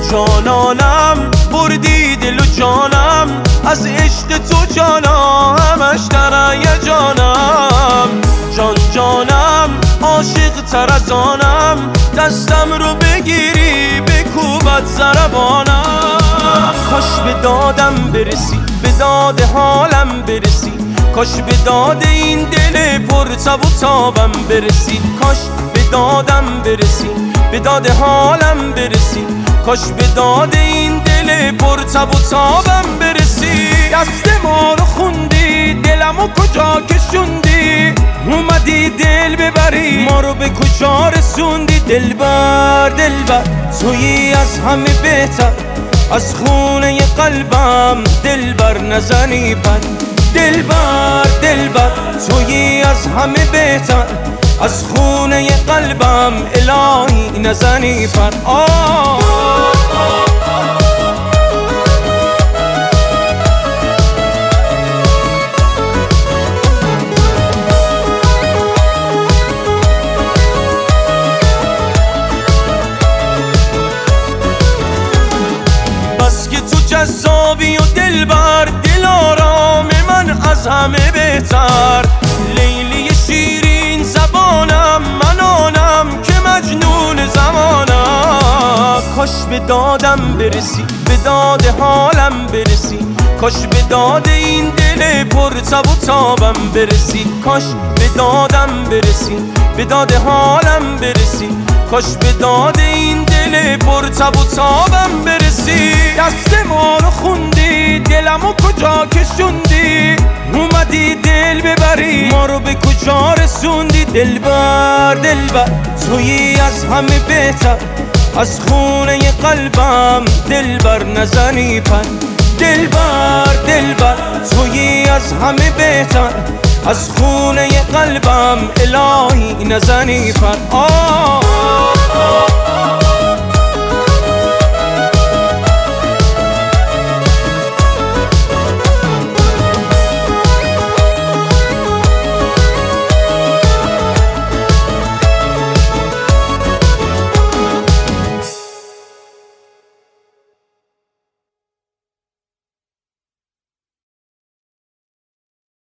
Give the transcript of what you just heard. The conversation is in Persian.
جانانم بردی دل و جانم، از عشق تو جانا همش در هیجانم. جان جانم عاشق تر از آنم، دستم رو بگیری بکوبت ضربانم. کاش به دادم برسی، به داد حالم برسی، کاش به داد این دل پر تب و تابم برسی. کاش به دادم برسی، به داد حالم برسی، کاش به داد این دل پر تب و تابم برسی. دست ما رو خوندی، دلمو کجا کشوندی، اومدی دل ببری ما رو به کجا رسوندی. دلبر دلبر تویی از همه بهتر، از خونه قلبم دلبر نزنی پر. دلبر دلبر تویی از همه بهتر، از خونه قلبم الهی نزنی پر. بس که تو جذابی و دلبر، دل آرام من از همه بهتر. لیلی شیرین زبانم، من آنم که مجنون زمانم. کاش به دادم برسی، به داد حالم برسی، کاش به داد این دل پر تب و تابم برسی. کاش به دادم برسی، به داد حالم برسی، کاش به داد این دل پر تب و تابم برسی. دست ما رو خوندی، دلمو کجا کشوندی، اومدی دل ببری ما رو به کجا رسوندی. دلبر دلبر تویی از همه بهتر، از خونه قلبم دلبر نزنی پر. دلبر دلبر تویی از همه بهتر، از خونه قلبم الهی نزنی پر.